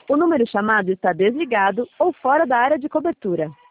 O número chamado está desligado ou fora da área de cobertura.